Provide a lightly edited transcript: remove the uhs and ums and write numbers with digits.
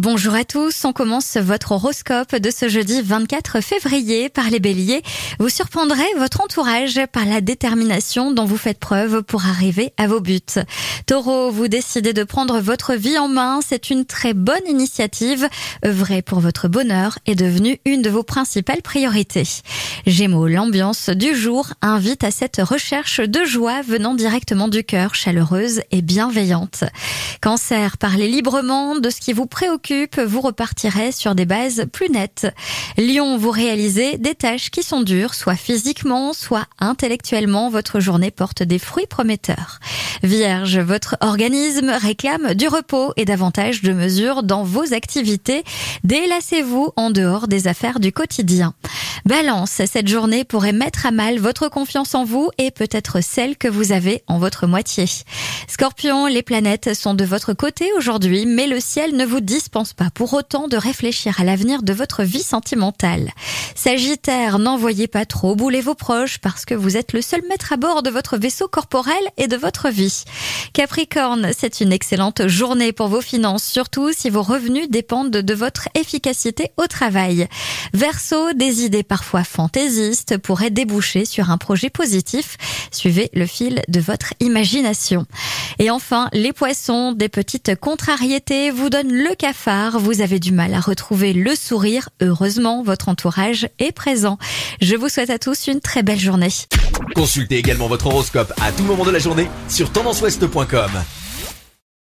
Bonjour à tous, on commence votre horoscope de ce jeudi 24 février par les béliers. Vous surprendrez votre entourage par la détermination dont vous faites preuve pour arriver à vos buts. Taureau, vous décidez de prendre votre vie en main, c'est une très bonne initiative. Œuvrer pour votre bonheur est devenu une de vos principales priorités. Gémeaux, l'ambiance du jour invite à cette recherche de joie venant directement du cœur, chaleureuse et bienveillante. Cancer, parlez librement de ce qui vous préoccupe, vous repartirez sur des bases plus nettes. Lion, vous réalisez des tâches qui sont dures, soit physiquement, soit intellectuellement. Votre journée porte des fruits prometteurs. Vierge, votre organisme réclame du repos et davantage de mesures dans vos activités. Délassez-vous en dehors des affaires du quotidien. Balance, cette journée pourrait mettre à mal votre confiance en vous et peut-être celle que vous avez en votre moitié. Scorpion, les planètes sont de votre côté aujourd'hui, mais le ciel ne vous dispense pas pour autant de réfléchir à l'avenir de votre vie sentimentale. Sagittaire, n'envoyez pas trop bouler vos proches parce que vous êtes le seul maître à bord de votre vaisseau corporel et de votre vie. Capricorne, c'est une excellente journée pour vos finances, surtout si vos revenus dépendent de votre efficacité au travail. Verseau, des idées parfois fantaisistes pourraient déboucher sur un projet positif. Suivez le fil de votre imagination. Et enfin, les poissons, des petites contrariétés vous donnent le cafard. Vous avez du mal à retrouver le sourire. Heureusement, votre entourage est présent. Je vous souhaite à tous une très belle journée. Consultez également votre horoscope à tout moment de la journée sur tendanceouest.com.